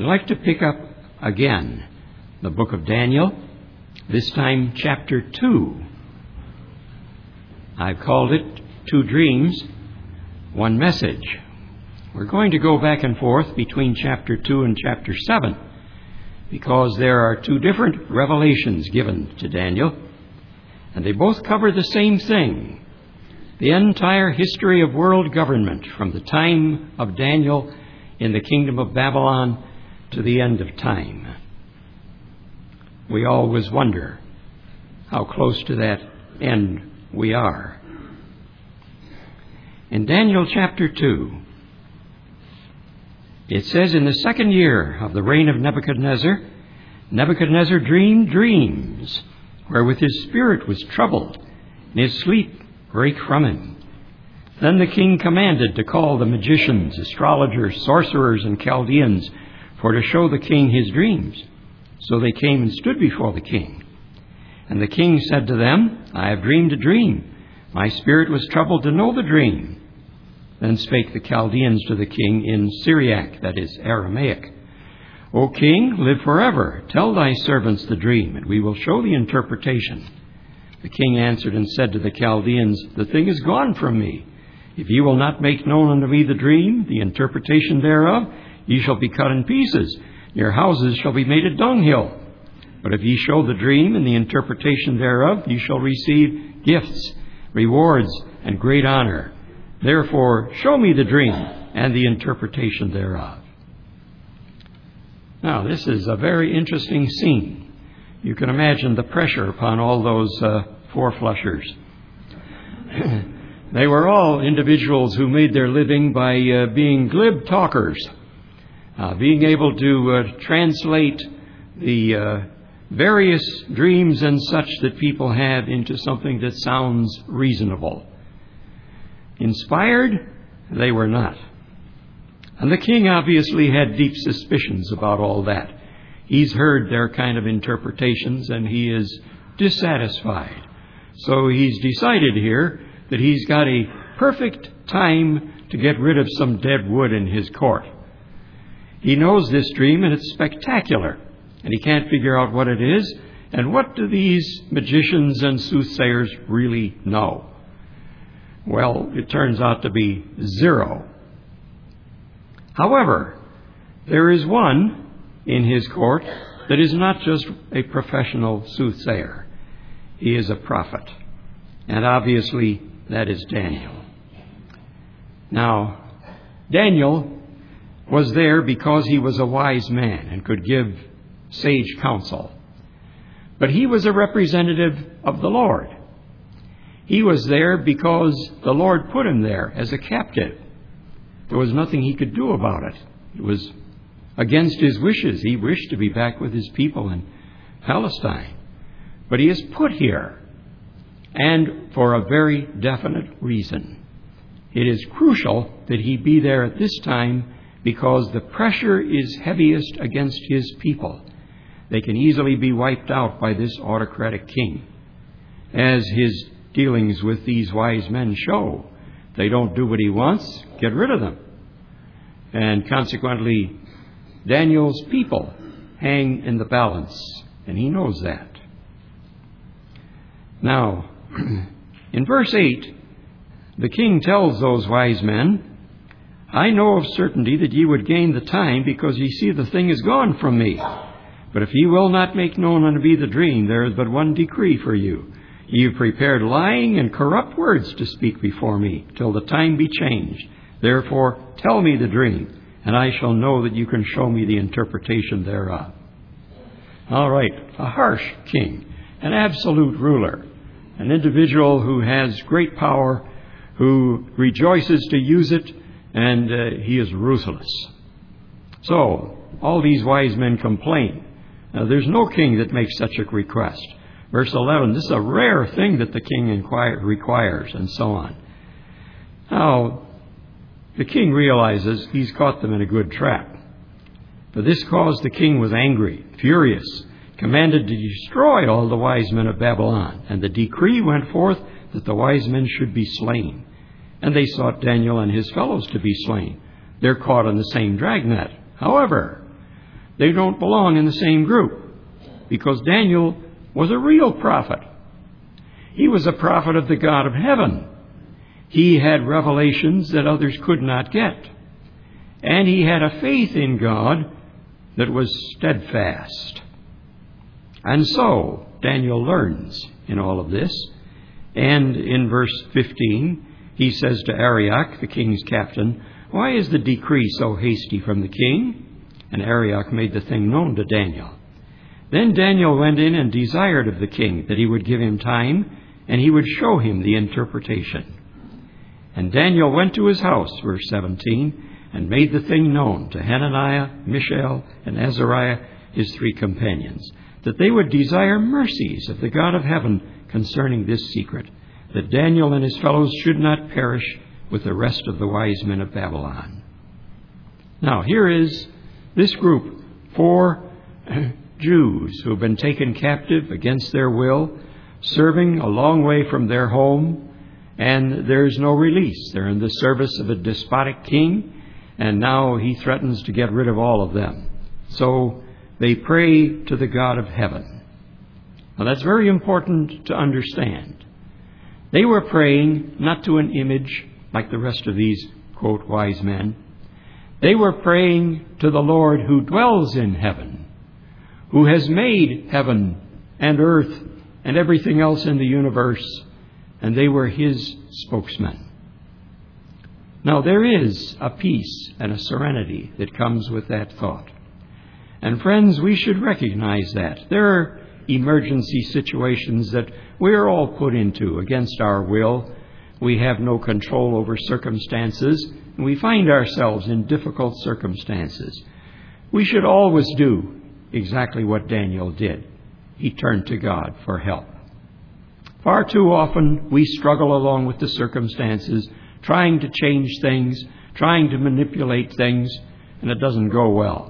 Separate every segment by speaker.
Speaker 1: like to pick up again the book of Daniel, this time chapter 2. I've called it 2 Dreams, 1 Message. We're going to go back and forth between chapter 2 and chapter 7 because there are 2 different revelations given to Daniel, and they both cover the same thing: the entire history of world government from the time of Daniel in the kingdom of Babylon to the end of time. We always wonder how close to that end we are. In Daniel chapter 2, it says, "In the 2nd year of the reign of Nebuchadnezzar, Nebuchadnezzar dreamed dreams, wherewith his spirit was troubled, and his sleep brake from him. Then the king commanded to call the magicians, astrologers, sorcerers, and Chaldeans, for to show the king his dreams. So they came and stood before the king. And the king said to them, I have dreamed a dream. My spirit was troubled to know the dream. Then spake the Chaldeans to the king in Syriac, that is Aramaic, O king, live forever. Tell thy servants the dream, and we will show the interpretation. The king answered and said to the Chaldeans, The thing is gone from me. If ye will not make known unto me the dream, the interpretation thereof, ye shall be cut in pieces. Your houses shall be made a dunghill. But if ye show the dream and the interpretation thereof, ye shall receive gifts, rewards, and great honor. Therefore, show me the dream and the interpretation thereof." Now, this is a very interesting scene. You can imagine the pressure upon all those 4 flushers. They were all individuals who made their living by being glib talkers, being able to translate the various dreams and such that people have into something that sounds reasonable. Inspired, they were not. And the king obviously had deep suspicions about all that. He's heard their kind of interpretations and he is dissatisfied. So he's decided here that he's got a perfect time to get rid of some dead wood in his court. He knows this dream and it's spectacular, and he can't figure out what it is. And what do these magicians and soothsayers really know? Well, it turns out to be 0. However, there is one in his court that is not just a professional soothsayer. He is a prophet. And obviously, that is Daniel. Now, Daniel was there because he was a wise man and could give sage counsel. But he was a representative of the Lord. He was there because the Lord put him there as a captive. There was nothing he could do about it. It was against his wishes. He wished to be back with his people in Palestine. But he is put here, and for a very definite reason. It is crucial that he be there at this time because the pressure is heaviest against his people. They can easily be wiped out by this autocratic king. As his dealings with these wise men show, they don't do what he wants, get rid of them. And consequently, Daniel's people hang in the balance, and he knows that. Now, in verse 8, the king tells those wise men, I know of certainty that ye would gain the time, because ye see the thing is gone from me. But if ye will not make known unto me the dream, there is but one decree for you. Ye have prepared lying and corrupt words to speak before me, till the time be changed. Therefore, tell me the dream, and I shall know that you can show me the interpretation thereof. All right, a harsh king, an absolute ruler, an individual who has great power, who rejoices to use it, and he is ruthless. So, all these wise men complain. Now, there's no king that makes such a request. Verse 11, this is a rare thing that the king requires, and so on. Now, the king realizes he's caught them in a good trap. For this cause the king was angry, furious, commanded to destroy all the wise men of Babylon. And the decree went forth that the wise men should be slain. And they sought Daniel and his fellows to be slain. They're caught in the same dragnet. However, They don't belong in the same group, because Daniel was a real prophet. He was a prophet of the God of heaven. He had revelations that others could not get. And he had a faith in God that was steadfast. And so Daniel learns in all of this. And in verse 15, he says to Arioch, the king's captain, "Why is the decree so hasty from the king?" And Arioch made the thing known to Daniel. Then Daniel went in and desired of the king that he would give him time, and he would show him the interpretation. And Daniel went to his house, verse 17, and made the thing known to Hananiah, Mishael, and Azariah, his 3 companions, that they would desire mercies of the God of heaven concerning this secret, that Daniel and his fellows should not perish with the rest of the wise men of Babylon. Now, here is this group, 4 Jews who have been taken captive against their will, serving a long way from their home, and there's no release. They're in the service of a despotic king, and now he threatens to get rid of all of them. So they pray to the God of heaven. Now that's very important to understand. They were praying not to an image like the rest of these, quote, wise men. They were praying to the Lord who dwells in heaven, who has made heaven and earth and everything else in the universe, and they were his spokesmen. Now, there is a peace and a serenity that comes with that thought. And friends, we should recognize that. There are emergency situations that we're all put into against our will. We have no control over circumstances, and we find ourselves in difficult circumstances. We should always do exactly what Daniel did. He turned to God for help. Far too often we struggle along with the circumstances, trying to change things, trying to manipulate things, and it doesn't go well.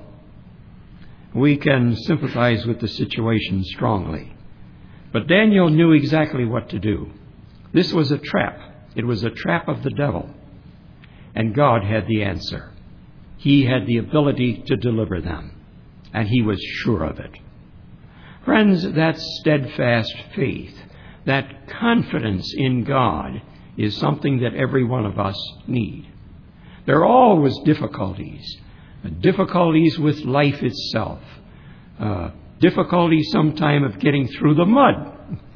Speaker 1: We can sympathize with the situation strongly. But Daniel knew exactly what to do. This was a trap. It was a trap of the devil. And God had the answer. He had the ability to deliver them. And he was sure of it. Friends, that steadfast faith, that confidence in God, is something that every one of us need. There are always difficulties. Difficulties with life itself. Difficulties sometime of getting through the mud.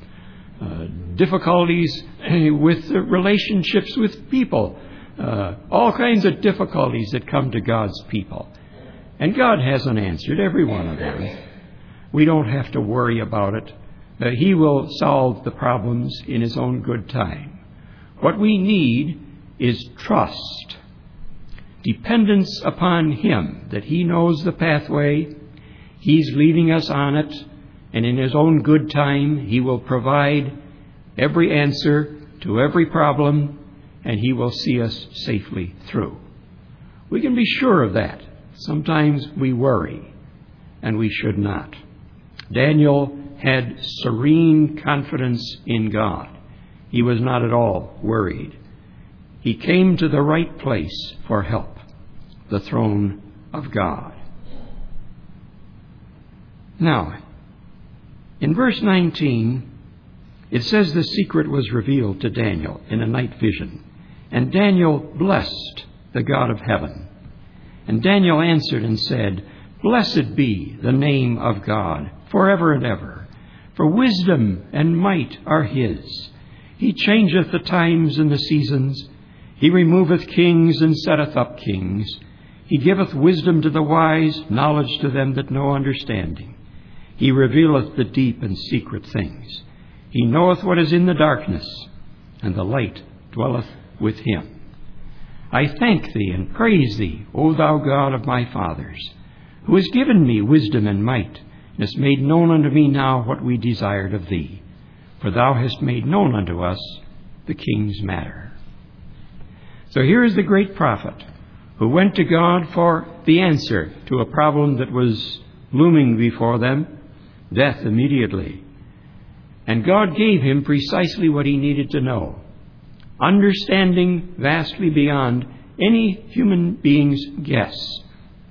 Speaker 1: Difficulties with relationships with people. All kinds of difficulties that come to God's people. And God hasn't answered every one of them. We don't have to worry about it. He will solve the problems in his own good time. What we need is trust. Dependence upon him, that he knows the pathway, he's leading us on it, and in his own good time he will provide every answer to every problem, and he will see us safely through. We can be sure of that. Sometimes we worry, and we should not. Daniel had serene confidence in God. He was not at all worried. He came to the right place for help, the throne of God. Now, in verse 19, it says the secret was revealed to Daniel in a night vision. And Daniel blessed the God of heaven. And Daniel answered and said, "Blessed be the name of God forever and ever. For wisdom and might are his. He changeth the times and the seasons. He removeth kings and setteth up kings. He giveth wisdom to the wise, knowledge to them that know understanding. He revealeth the deep and secret things. He knoweth what is in the darkness, and the light dwelleth with him. I thank thee and praise thee, O thou God of my fathers, who hast given me wisdom and might, and hast made known unto me now what we desired of thee. For thou hast made known unto us the king's matter." So here is the great prophet who went to God for the answer to a problem that was looming before them, death immediately. And God gave him precisely what he needed to know, understanding vastly beyond any human being's guess.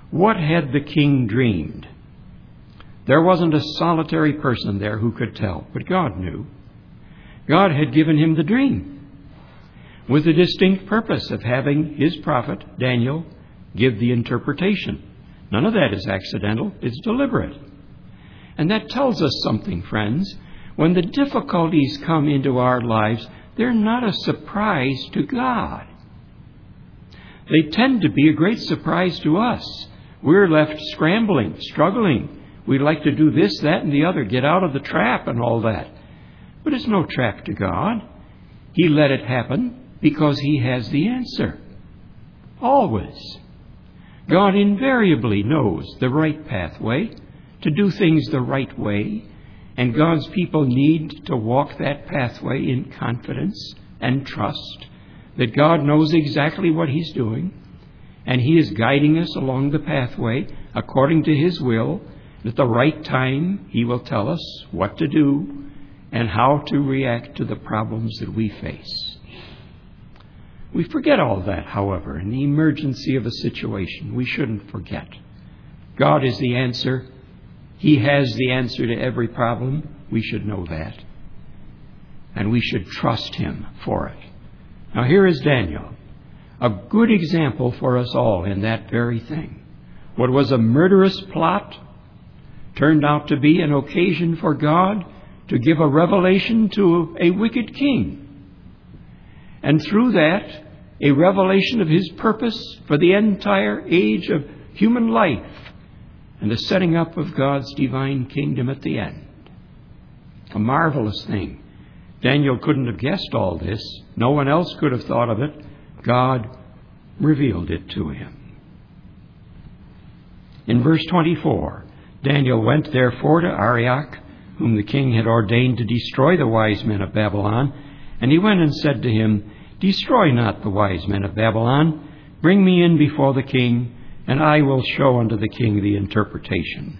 Speaker 1: What had the king dreamed? There wasn't a solitary person there who could tell, but God knew. God had given him the dream with the distinct purpose of having his prophet, Daniel, give the interpretation. None of that is accidental. It's deliberate. And that tells us something, friends. When the difficulties come into our lives, they're not a surprise to God. They tend to be a great surprise to us. We're left scrambling, struggling. We'd like to do this, that, and the other, get out of the trap and all that. But it's no trap to God. He let it happen because He has the answer. Always. God invariably knows the right pathway to do things the right way, and God's people need to walk that pathway in confidence and trust that God knows exactly what He's doing, and He is guiding us along the pathway according to His will. At the right time, He will tell us what to do and how to react to the problems that we face. We forget all that, however, in the emergency of a situation. We shouldn't forget. God is the answer. He has the answer to every problem. We should know that. And we should trust Him for it. Now here is Daniel, a good example for us all in that very thing. What was a murderous plot turned out to be an occasion for God to give a revelation to a wicked king. And through that, a revelation of His purpose for the entire age of human life and the setting up of God's divine kingdom at the end. A marvelous thing. Daniel couldn't have guessed all this. No one else could have thought of it. God revealed it to him. In verse 24, Daniel went therefore to Arioch, whom the king had ordained to destroy the wise men of Babylon. And he went and said to him, Destroy not the wise men of Babylon. Bring me in before the king, and I will show unto the king the interpretation.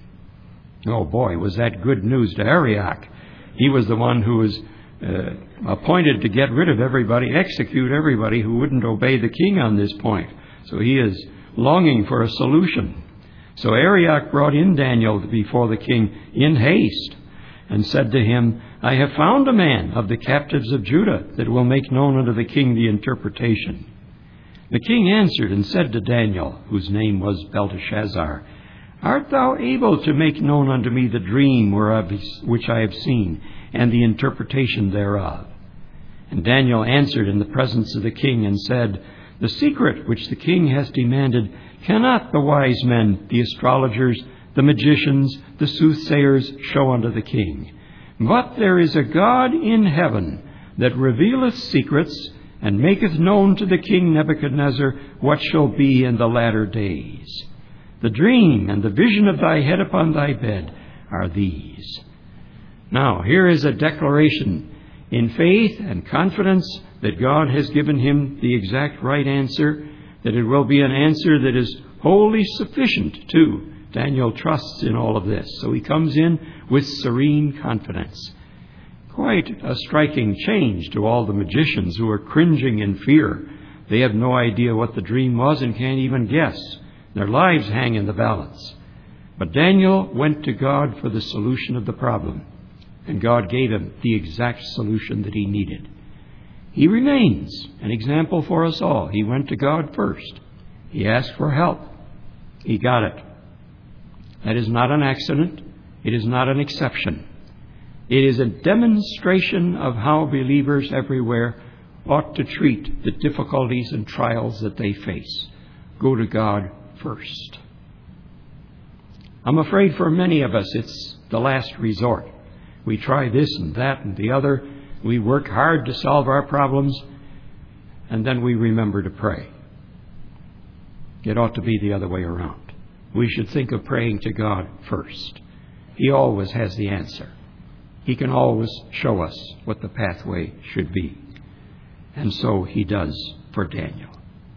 Speaker 1: Oh boy, was that good news to Arioch. He was the one who was appointed to get rid of everybody, execute everybody who wouldn't obey the king on this point. So he is longing for a solution. So Arioch brought in Daniel before the king in haste and said to him, I have found a man of the captives of Judah that will make known unto the king the interpretation. The king answered and said to Daniel, whose name was Belteshazzar, Art thou able to make known unto me the dream which I have seen, and the interpretation thereof? And Daniel answered in the presence of the king and said, The secret which the king hath demanded cannot the wise men, the astrologers, the magicians, the soothsayers show unto the king. But there is a God in heaven that revealeth secrets, and maketh known to the king Nebuchadnezzar what shall be in the latter days. The dream and the vision of thy head upon thy bed are these. Now, here is a declaration in faith and confidence that God has given him the exact right answer, that it will be an answer that is wholly sufficient too. Daniel trusts in all of this. So he comes in with serene confidence. Quite a striking change to all the magicians who are cringing in fear. They have no idea what the dream was and can't even guess. Their lives hang in the balance. But Daniel went to God for the solution of the problem, and God gave him the exact solution that he needed. He remains an example for us all. He went to God first. He asked for help. He got it. That is not an accident. It is not an exception. It is a demonstration of how believers everywhere ought to treat the difficulties and trials that they face. Go to God first. I'm afraid for many of us it's the last resort. We try this and that and the other. We work hard to solve our problems, and then we remember to pray. It ought to be the other way around. We should think of praying to God first. He always has the answer. He can always show us what the pathway should be. And so He does for Daniel.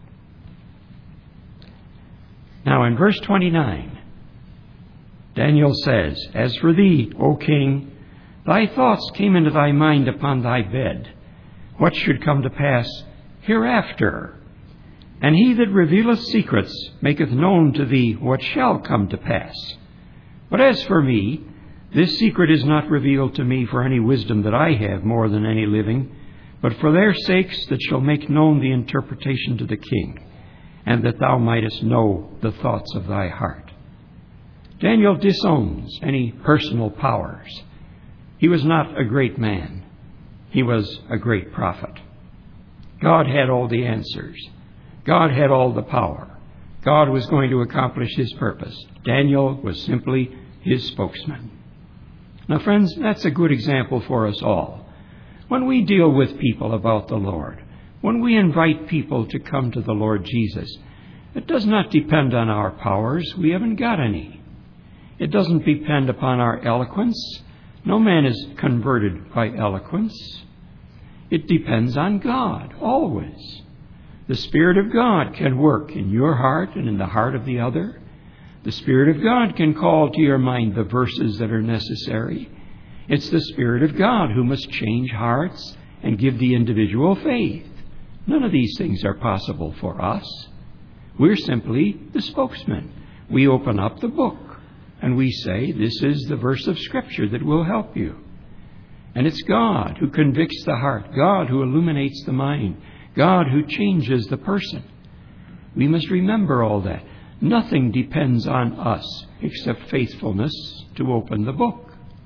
Speaker 1: Now in verse 29, Daniel says, As for thee, O king, thy thoughts came into thy mind upon thy bed, what should come to pass hereafter. And he that revealeth secrets maketh known to thee what shall come to pass. But as for me, this secret is not revealed to me for any wisdom that I have more than any living, but for their sakes that shall make known the interpretation to the king, and that thou mightest know the thoughts of thy heart. Daniel disowns any personal powers. He was not a great man. He was a great prophet. God had all the answers. God had all the power. God was going to accomplish his purpose. Daniel was simply his spokesman. Now, friends, that's a good example for us all. When we deal with people about the Lord, when we invite people to come to the Lord Jesus, it does not depend on our powers. We haven't got any. It doesn't depend upon our eloquence. No man is converted by eloquence. It depends on God, always. The Spirit of God can work in your heart and in the heart of the other. The Spirit of God can call to your mind the verses that are necessary. It's the Spirit of God who must change hearts and give the individual faith. None of these things are possible for us. We're simply the spokesman. We open up the book and we say, this is the verse of Scripture that will help you. And it's God who convicts the heart, God who illuminates the mind, God who changes the person. We must remember all that. Nothing depends on us except faithfulness to open the book.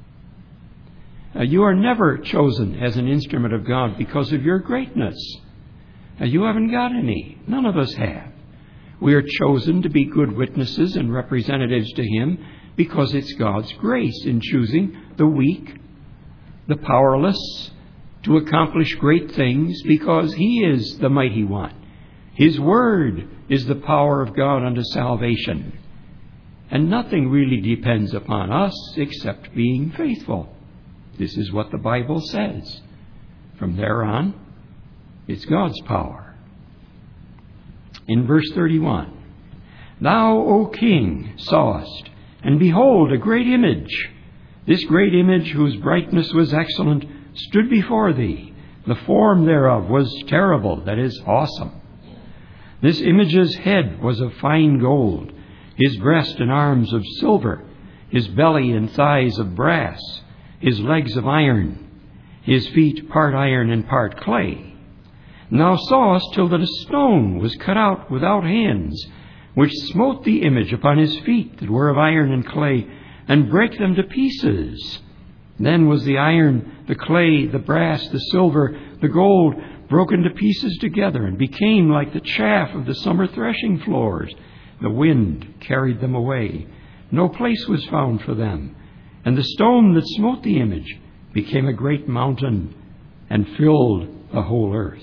Speaker 1: You are never chosen as an instrument of God because of your greatness. You haven't got any. None of us have. We are chosen to be good witnesses and representatives to Him because it's God's grace in choosing the weak, the powerless, to accomplish great things because He is the mighty one. His Word is the power of God unto salvation. And nothing really depends upon us except being faithful. This is what the Bible says. From there on, it's God's power. In verse 31, Thou, O King, sawest, and behold, a great image. This great image, whose brightness was excellent, stood before thee. The form thereof was terrible, that is, awesome. This image's head was of fine gold, his breast and arms of silver, his belly and thighs of brass, his legs of iron, his feet part iron and part clay. And thou sawest till that a stone was cut out without hands, which smote the image upon his feet that were of iron and clay, and brake them to pieces. Then was the iron, the clay, the brass, the silver, the gold broken to pieces together, and became like the chaff of the summer threshing floors. The wind carried them away. No place was found for them. And the stone that smote the image became a great mountain and filled the whole earth.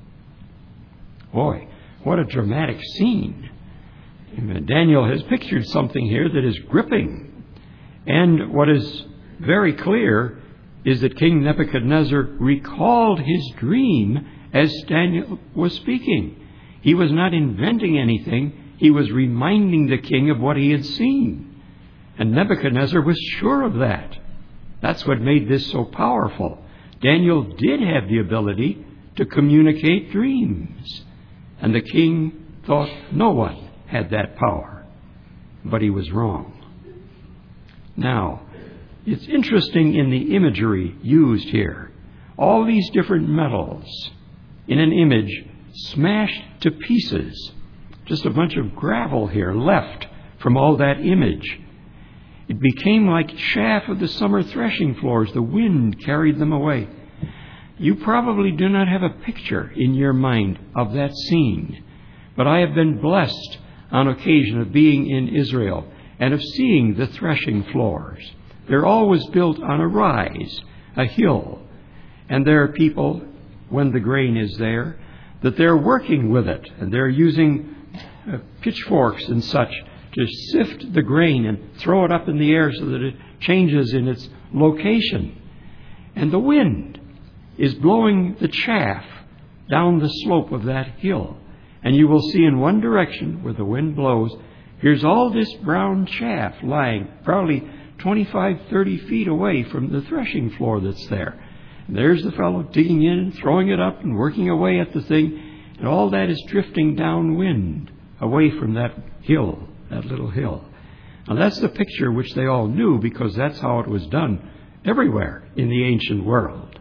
Speaker 1: Boy, what a dramatic scene. Daniel has pictured something here that is gripping. And what is very clear is that King Nebuchadnezzar recalled his dream as Daniel was speaking. He was not inventing anything. He was reminding the king of what he had seen. And Nebuchadnezzar was sure of that. That's what made this so powerful. Daniel did have the ability to communicate dreams. And the king thought no one had that power. But he was wrong. Now, it's interesting in the imagery used here. All these different metals in an image smashed to pieces. Just a bunch of gravel here left from all that image. It became like chaff of the summer threshing floors. The wind carried them away. You probably do not have a picture in your mind of that scene. But I have been blessed on occasion of being in Israel and of seeing the threshing floors. They're always built on a rise, a hill. And there are people, when the grain is there, that they're working with it. And they're using pitchforks and such to sift the grain and throw it up in the air so that it changes in its location. And the wind is blowing the chaff down the slope of that hill. And you will see in one direction where the wind blows, here's all this brown chaff lying probably 25, 30 feet away from the threshing floor that's there. And there's the fellow digging in and throwing it up and working away at the thing. And all that is drifting downwind, away from that hill, that little hill. Now that's the picture which they all knew, because that's how it was done everywhere in the ancient world.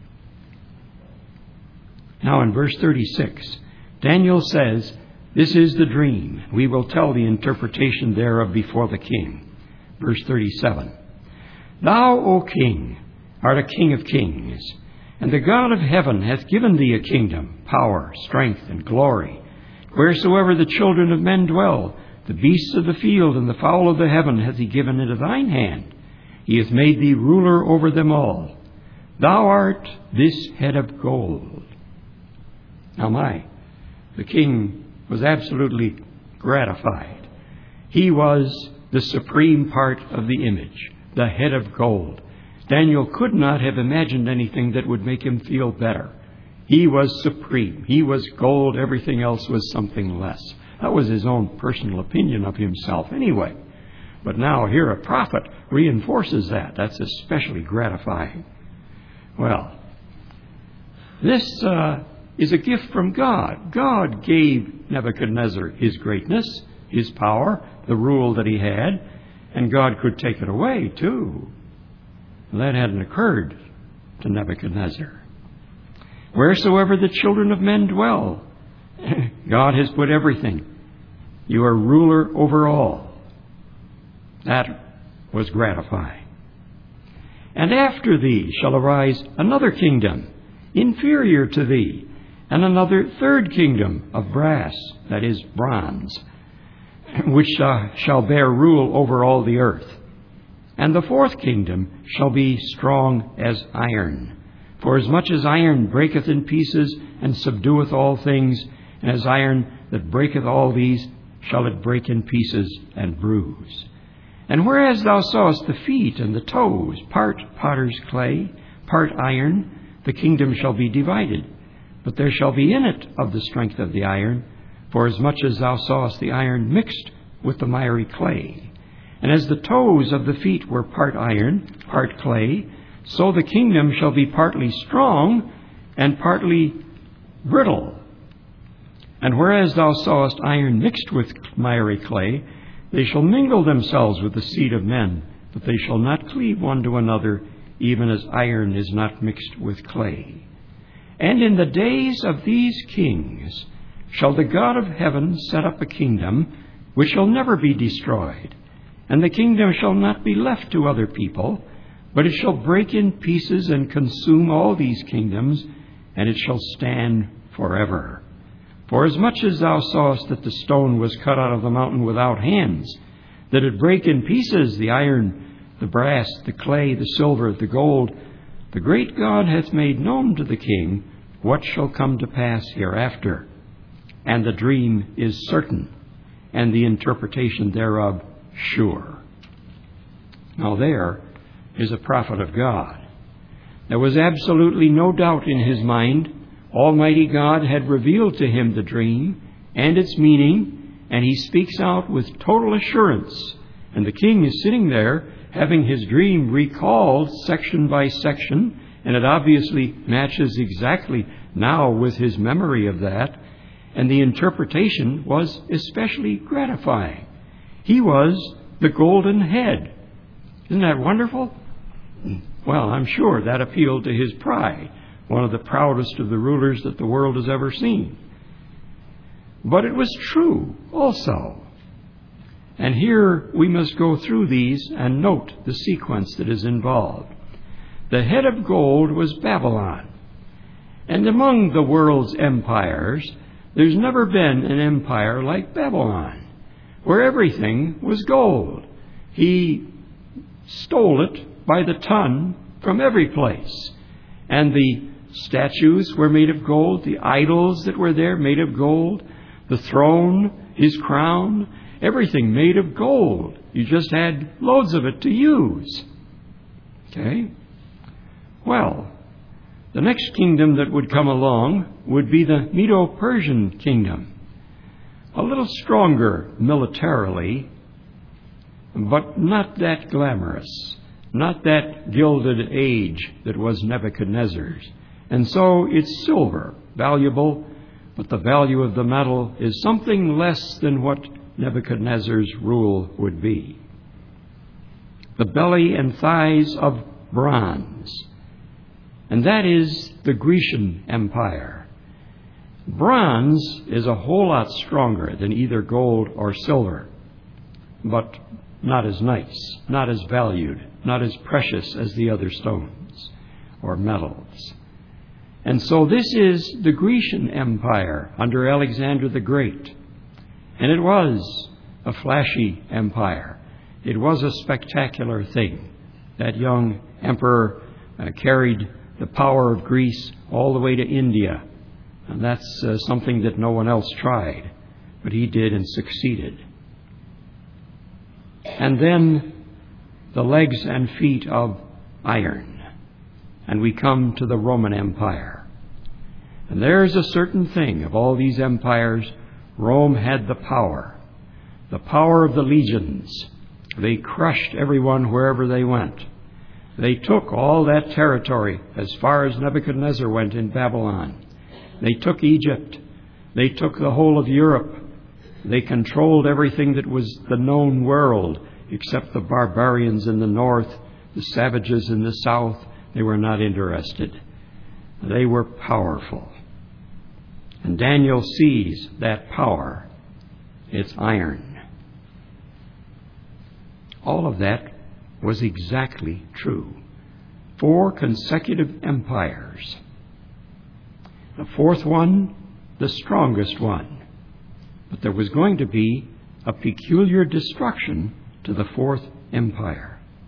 Speaker 1: Now in verse 36, Daniel says, "This is the dream. We will tell the interpretation thereof before the king." Verse 37, "Thou, O king, art a king of kings, and the God of heaven hath given thee a kingdom, power, strength, and glory. Wheresoever the children of men dwell, the beasts of the field and the fowl of the heaven hath he given into thine hand. He hath made thee ruler over them all. Thou art this head of gold." Now the king was absolutely gratified. He was the supreme part of the image, the head of gold. Daniel could not have imagined anything that would make him feel better. He was supreme. He was gold. Everything else was something less. That was his own personal opinion of himself anyway. But now here a prophet reinforces that. That's especially gratifying. Well, this is a gift from God. God gave Nebuchadnezzar his greatness, his power, the rule that he had, and God could take it away too. That hadn't occurred to Nebuchadnezzar. Wheresoever the children of men dwell, God has put everything. You are ruler over all. That was gratifying. "And after thee shall arise another kingdom, inferior to thee, and another third kingdom of brass," that is, bronze, "which shall bear rule over all the earth. And the fourth kingdom shall be strong as iron. For as much as iron breaketh in pieces and subdueth all things, and as iron that breaketh all these, shall it break in pieces and bruise. And whereas thou sawest the feet and the toes, part potter's clay, part iron, the kingdom shall be divided. But there shall be in it of the strength of the iron, for as much as thou sawest the iron mixed with the miry clay. And as the toes of the feet were part iron, part clay, so the kingdom shall be partly strong and partly brittle. And whereas thou sawest iron mixed with miry clay, they shall mingle themselves with the seed of men, but they shall not cleave one to another, even as iron is not mixed with clay. And in the days of these kings shall the God of heaven set up a kingdom which shall never be destroyed. And the kingdom shall not be left to other people, but it shall break in pieces and consume all these kingdoms, and it shall stand forever. For as much as thou sawest that the stone was cut out of the mountain without hands, that it brake in pieces the iron, the brass, the clay, the silver, the gold, the great God hath made known to the king what shall come to pass hereafter. And the dream is certain, and the interpretation thereof sure. Now there is a prophet of God. There was absolutely no doubt in his mind. Almighty God had revealed to him the dream and its meaning, and he speaks out with total assurance. And the king is sitting there having his dream recalled section by section, and it obviously matches exactly now with his memory of that. And the interpretation was especially gratifying. He was the golden head. Isn't that wonderful? Well, I'm sure that appealed to his pride, one of the proudest of the rulers that the world has ever seen. But it was true also. And here we must go through these and note the sequence that is involved. The head of gold was Babylon. And among the world's empires, there's never been an empire like Babylon, where everything was gold. He stole it by the ton from every place. And the statues were made of gold, the idols that were there made of gold, the throne, his crown, everything made of gold. You just had loads of it to use. Okay? Well, the next kingdom that would come along would be the Medo-Persian kingdom. A little stronger militarily, but not that glamorous, not that gilded age that was Nebuchadnezzar's. And so it's silver, valuable, but the value of the metal is something less than what Nebuchadnezzar's rule would be. The belly and thighs of bronze, and that is the Grecian Empire. Bronze is a whole lot stronger than either gold or silver, but not as nice, not as valued, not as precious as the other stones or metals. And so this is the Grecian Empire under Alexander the Great. And it was a flashy empire. It was a spectacular thing. That young emperor carried the power of Greece all the way to India. And that's something that no one else tried, but he did and succeeded. And then the legs and feet of iron. And we come to the Roman Empire. And there's a certain thing of all these empires. Rome had the power of the legions. They crushed everyone wherever they went. They took all that territory as far as Nebuchadnezzar went in Babylon. They took Egypt. They took the whole of Europe. They controlled everything that was the known world, except the barbarians in the north, the savages in the south. They were not interested. They were powerful. And Daniel sees that power. It's iron. All of that was exactly true. 4 consecutive empires. The fourth one, the strongest one. But there was going to be a peculiar destruction to the 4th empire.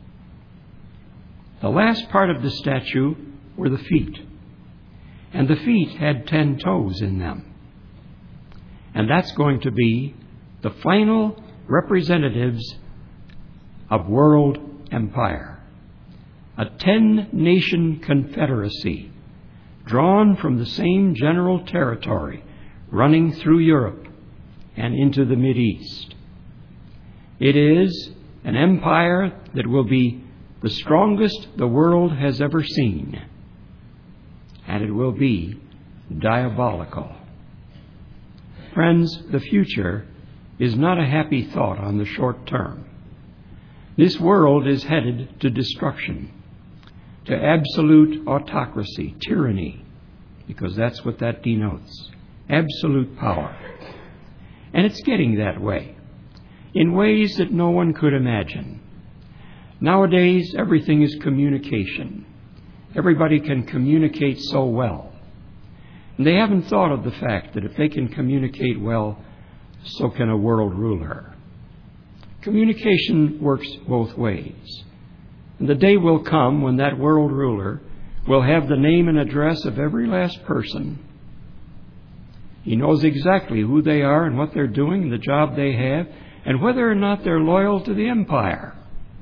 Speaker 1: The last part of the statue were the feet. And the feet had 10 toes in them. And that's going to be the final representatives of world empire. A 10-nation confederacy drawn from the same general territory running through Europe and into the Mideast. It is an empire that will be the strongest the world has ever seen. And it will be diabolical. Friends, the future is not a happy thought on the short term. This world is headed to destruction, to absolute autocracy, tyranny, because that's what that denotes. Absolute power. And it's getting that way, in ways that no one could imagine. Nowadays, everything is communication. Everybody can communicate so well. And they haven't thought of the fact that if they can communicate well, so can a world ruler. Communication works both ways. And the day will come when that world ruler will have the name and address of every last person. He knows exactly who they are and what they're doing, the job they have, and whether or not they're loyal to the empire.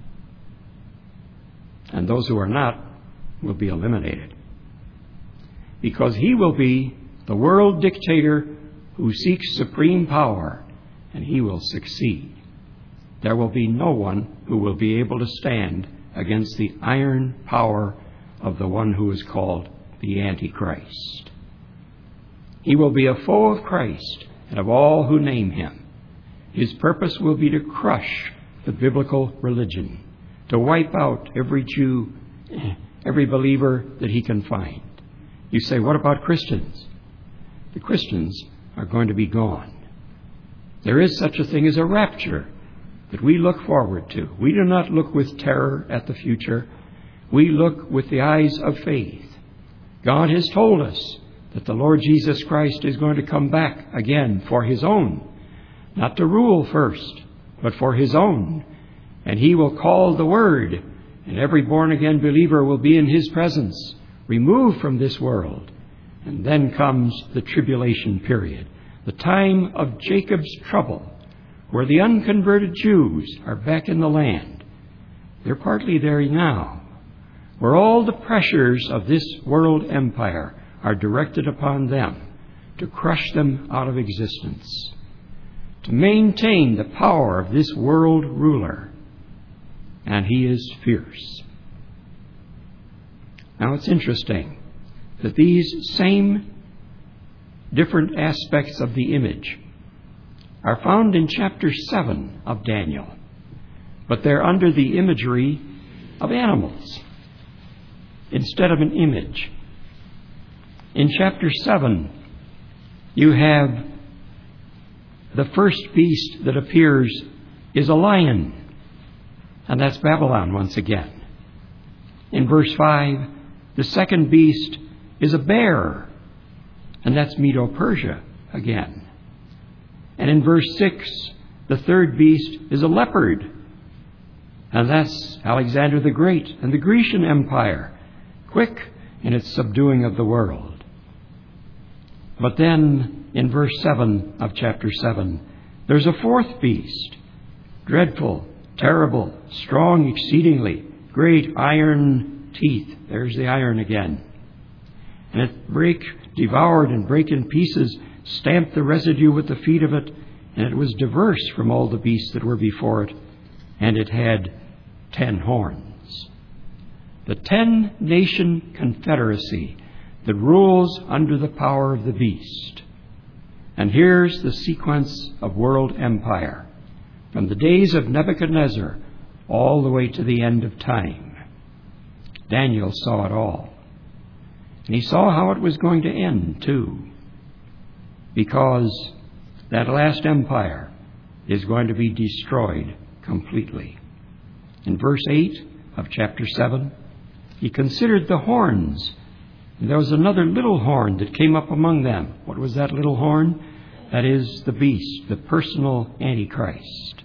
Speaker 1: And those who are not will be eliminated. Because he will be the world dictator who seeks supreme power, and he will succeed. There will be no one who will be able to stand against the iron power of the one who is called the Antichrist. He will be a foe of Christ and of all who name him. His purpose will be to crush the biblical religion, to wipe out every Jew, every believer that he can find. You say, what about Christians? The Christians are going to be gone. There is such a thing as a rapture that we look forward to. We do not look with terror at the future. We look with the eyes of faith. God has told us that the Lord Jesus Christ is going to come back again for his own, not to rule first, but for his own. And he will call the word, and every born-again believer will be in his presence, removed from this world. And then comes the tribulation period, the time of Jacob's trouble, where the unconverted Jews are back in the land. They're partly there now, where all the pressures of this world empire are directed upon them to crush them out of existence, to maintain the power of this world ruler. And he is fierce. Now it's interesting that these same different aspects of the image, are found in chapter 7 of Daniel, but they're under the imagery of animals instead of an image. In chapter 7, you have the first beast that appears is a lion, and that's Babylon once again. In verse 5, the second beast is a bear, and that's Medo-Persia again. And in verse 6, the third beast is a leopard, and that's Alexander the Great and the Grecian Empire, quick in its subduing of the world. But then, in verse 7 of chapter 7, there's a fourth beast, dreadful, terrible, strong exceedingly, great iron teeth. There's the iron again. And it devoured and brake in pieces, stamped the residue with the feet of it, and it was diverse from all the beasts that were before it, and it had 10 horns. The 10-nation confederacy that rules under the power of the beast. And here's the sequence of world empire, from the days of Nebuchadnezzar all the way to the end of time. Daniel saw it all. And he saw how it was going to end, too, because that last empire is going to be destroyed completely. In verse 8 of chapter 7, he considered the horns, and there was another little horn that came up among them. What was that little horn? That is the beast, the personal Antichrist,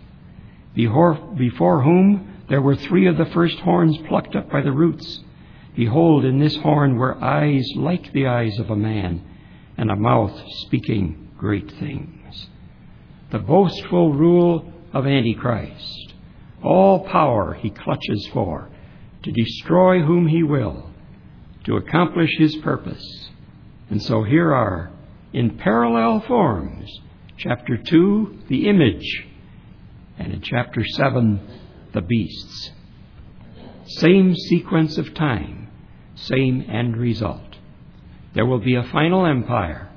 Speaker 1: before whom there were 3 of the first horns plucked up by the roots. Behold, in this horn were eyes like the eyes of a man, and a mouth speaking great things. The boastful rule of Antichrist. All power he clutches for, to destroy whom he will, to accomplish his purpose. And so here are, in parallel forms, chapter 2, the image, and in chapter 7, the beasts. Same sequence of time, same end result. There will be a final empire,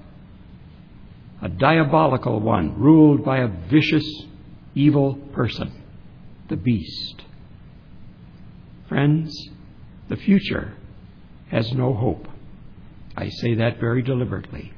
Speaker 1: a diabolical one, ruled by a vicious, evil person, the beast. Friends, the future has no hope. I say that very deliberately.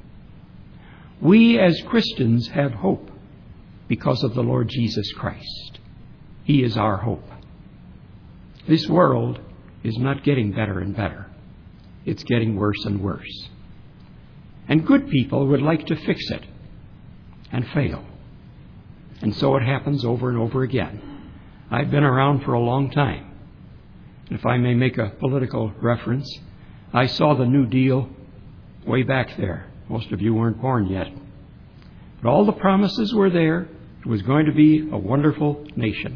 Speaker 1: We as Christians have hope because of the Lord Jesus Christ. He is our hope. This world is not getting better and better. It's getting worse and worse. And good people would like to fix it and fail. And so it happens over and over again. I've been around for a long time. If I may make a political reference, I saw the New Deal way back there. Most of you weren't born yet. But all the promises were there. It was going to be a wonderful nation.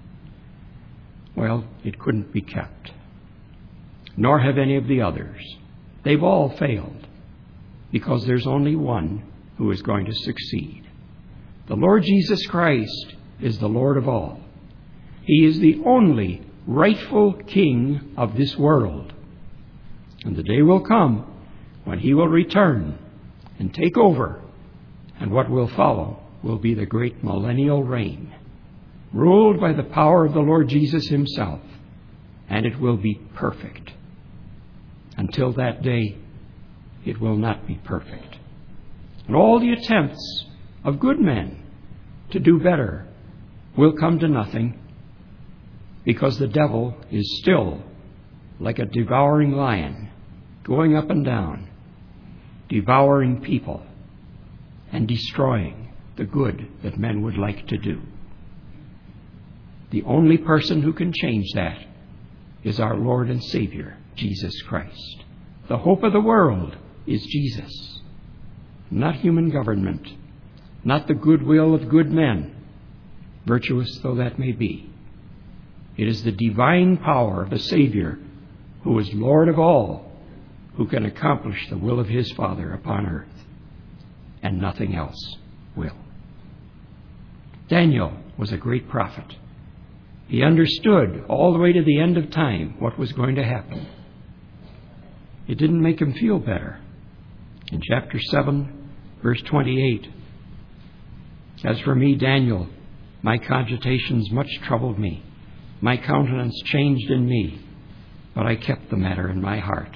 Speaker 1: Well, it couldn't be kept. Nor have any of the others. They've all failed because there's only one who is going to succeed. The Lord Jesus Christ is the Lord of all. He is the only rightful king of this world. And the day will come when he will return and take over, and what will follow will be the great millennial reign, ruled by the power of the Lord Jesus himself, and it will be perfect. Until that day, it will not be perfect. And all the attempts of good men to do better will come to nothing, because the devil is still like a devouring lion, going up and down, devouring people and destroying the good that men would like to do. The only person who can change that is our Lord and Savior, Jesus Christ. The hope of the world is Jesus, not human government, not the goodwill of good men, virtuous though that may be. It is the divine power of a Savior who is Lord of all, who can accomplish the will of his Father upon earth, and nothing else will. Daniel was a great prophet. He understood all the way to the end of time what was going to happen. It didn't make him feel better. In chapter 7, Verse 28. As for me, Daniel, my cogitations much troubled me. My countenance changed in me, but I kept the matter in my heart.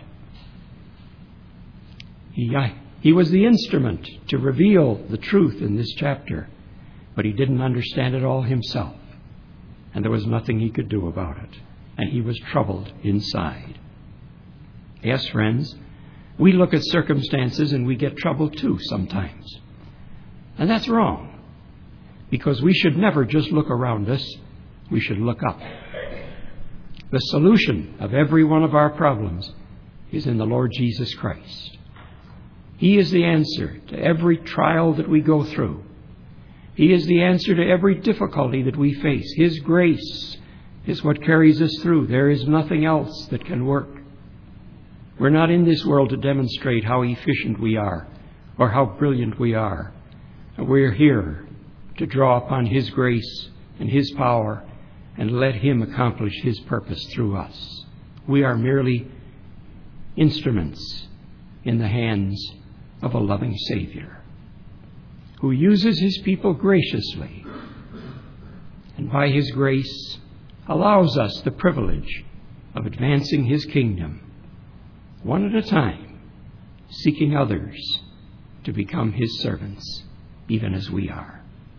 Speaker 1: He was the instrument to reveal the truth in this chapter, but he didn't understand it all himself, and there was nothing he could do about it, and he was troubled inside. Yes, friends, we look at circumstances and we get troubled too sometimes, and that's wrong, because we should never just look around us, we should look up. The solution of every one of our problems is in the Lord Jesus Christ. He is the answer to every trial that we go through. He is the answer to every difficulty that we face. His grace is what carries us through. There is nothing else that can work. We're not in this world to demonstrate how efficient we are or how brilliant we are. We're here to draw upon His grace and His power and let Him accomplish His purpose through us. We are merely instruments in the hands of a loving Savior who uses His people graciously and by His grace allows us the privilege of advancing His kingdom one at a time, seeking others to become His servants, even as we are.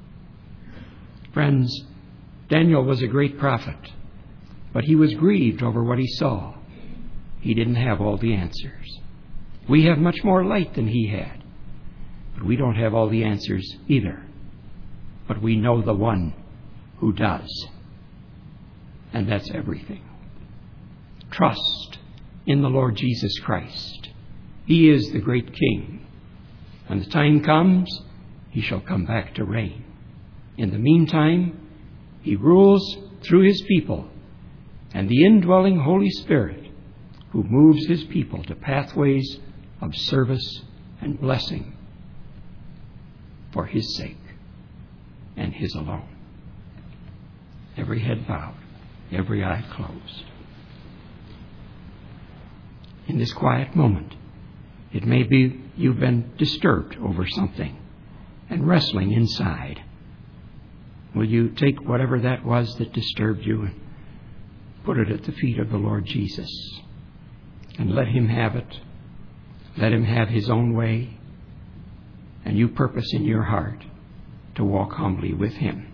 Speaker 1: Friends, Daniel was a great prophet, but he was grieved over what he saw. He didn't have all the answers. We have much more light than he had, but we don't have all the answers either. But we know the one who does, and that's everything. Trust in the Lord Jesus Christ. He is the great King. When the time comes, He shall come back to reign. In the meantime, He rules through His people and the indwelling Holy Spirit who moves His people to pathways of service and blessing for His sake and His alone. Every head bowed, every eye closed. In this quiet moment, it may be you've been disturbed over something and wrestling inside. Will you take whatever that was that disturbed you and put it at the feet of the Lord Jesus and let Him have it? Let Him have His own way, and you purpose in your heart to walk humbly with Him.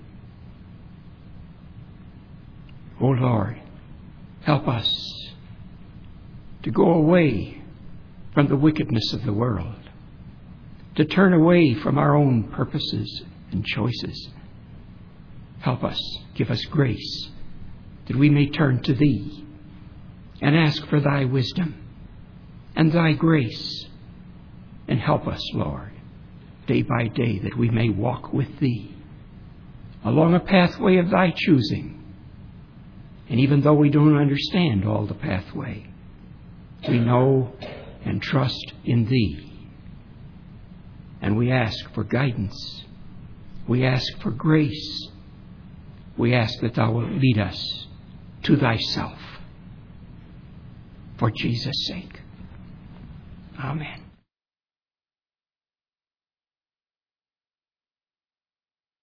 Speaker 1: O Lord, help us to go away from the wickedness of the world, to turn away from our own purposes and choices. Help us, give us grace, that we may turn to Thee and ask for Thy wisdom and Thy grace. And help us, Lord, day by day, that we may walk with Thee along a pathway of Thy choosing. And even though we don't understand all the pathway, we know and trust in Thee. And we ask for guidance. We ask for grace. We ask that Thou wilt lead us to Thyself. For Jesus' sake. Amen.